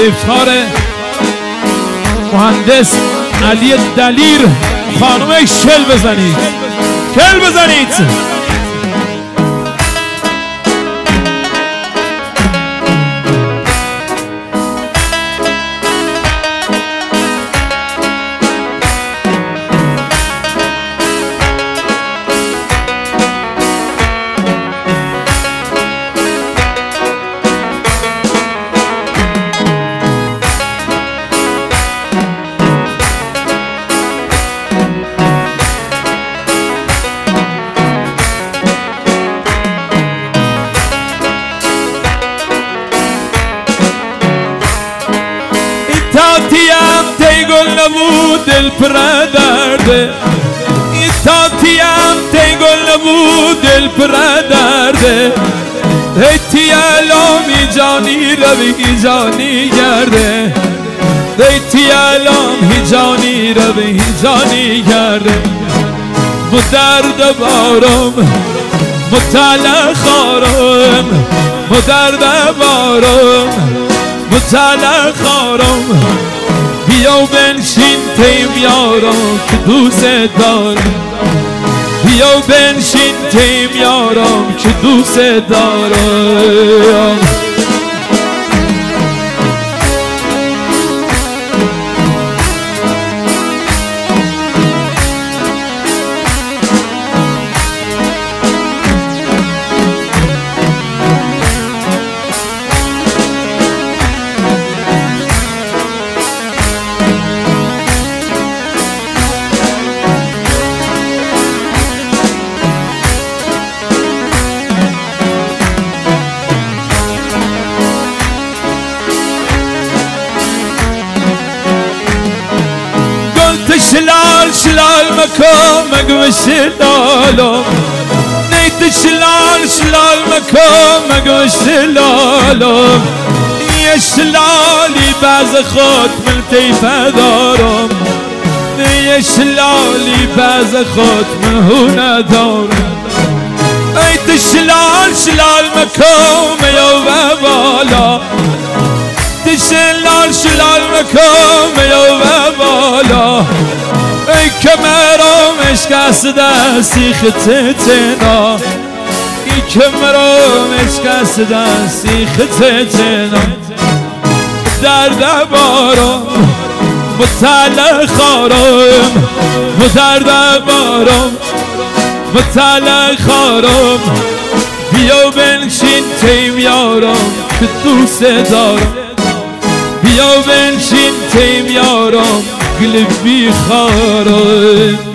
افتخار مهندس علی دلیر خانم کل بزنید، کل بزنید. تاتیم تی گل نبود دل پر درده، تاتیم تی گل نبود دل پر درده، تی الامی جانی روی جانی گرده، تی الامی جانی روی جانی گرده. مو درد بارم مو تله خارم، مو درد بارم مو تله خارم، بیا و بنشین تیم یارم که دوست دارم، بیا و بنشین تیم یارم که دوست دارم. شلال شلال مكان مقوى شلالو، نيت شلال شلال مكان مقوى شلالو، يا شلالي باز خود من تيفا دارم، يا شلالي باز خود من هنا دارم. نيت شلال شلال مكان يا بالا، شلال شلال مكان يا بالا، ای کمرم اشکست دستی خطتنا، ای کمرم اشکست دستی خطتنا. درد بارم متعلق خارم، درد بارم متعلق خارم، بیا بنشین تیم یارم که دوست دارم، بیا بنشین تیم یارم قلبي خارج.